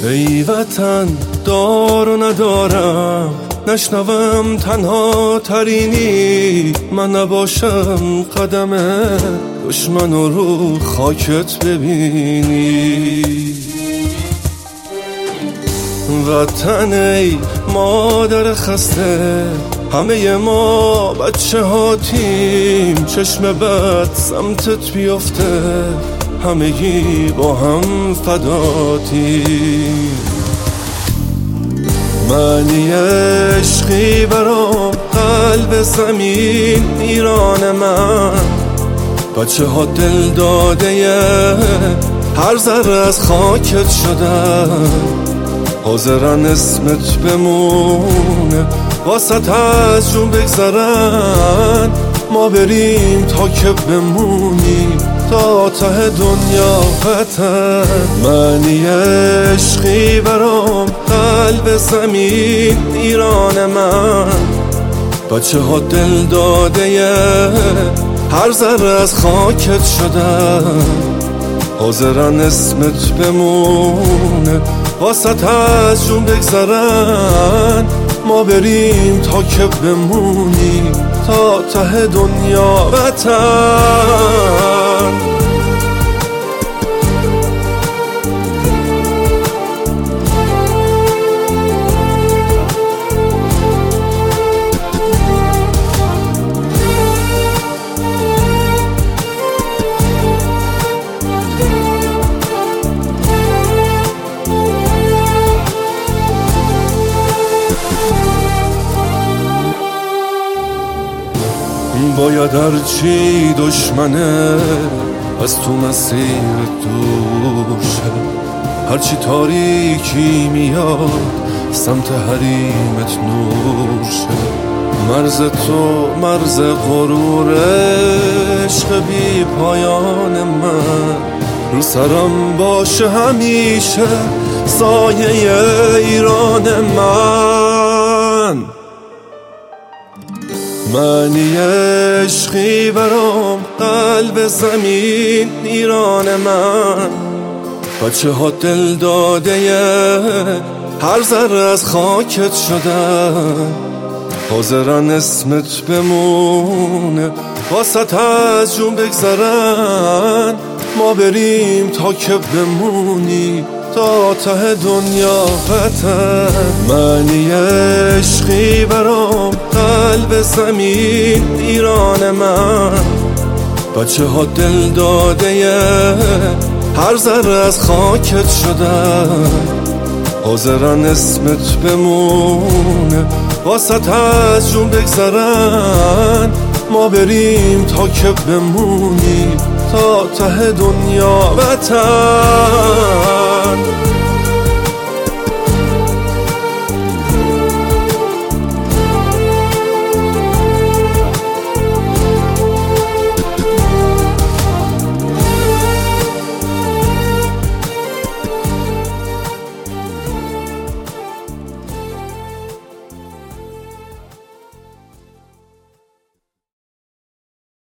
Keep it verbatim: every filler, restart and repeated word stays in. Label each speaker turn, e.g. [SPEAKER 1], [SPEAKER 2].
[SPEAKER 1] ای وطن دار و ندارم، نشنوم تنها ترینی، من نباشم قدم دشمن رو خاکت ببینی. وطن ای مادر خسته، همه ما بچه هاتیم، چشم بد سمتت بیفته همگی با هم فداتیم. معنی عشقی برام قلب زمین ایران من، بچه ها دل داده هر ذره از خاکت شدن، حاضرن اسمت بمونه واسط از جون بگذرن، ما بریم تا که بمونی تا ته دنیا. وطن معنی عشقی برام قلب زمین ایران من، بچه ها دل داده هر ذره از خاکت شدن، حاضرن اسمت بمونه واسط از جون بگذرن، ما بریم تا که بمونی تا ته دنیا. وطن باید هرچی دشمنه از تو مسیر دور شه، هرچی تاریکی میاد سمت حریمت نور شه. مرز تو مرز غرور عشق بی پایان من، رو سرم باشه همیشه سایه ایران من. معنی عشقی برام قلب زمین ایران من، بچه ها دل داده هر ذره از خاکت شدن، حاضرن اسمت بمونه واسط از جون بگذرن، ما بریم تا که بمونی تا ته دنیا. وطن معنی عشقی برام قلب زمین ایران من، بچه ها دل داده هر ذره از خاکت شدن، حاضرن اسمت بمونه واسط از جون بگذرن، ما بریم تا که بمونی تا ته دنیا. وطن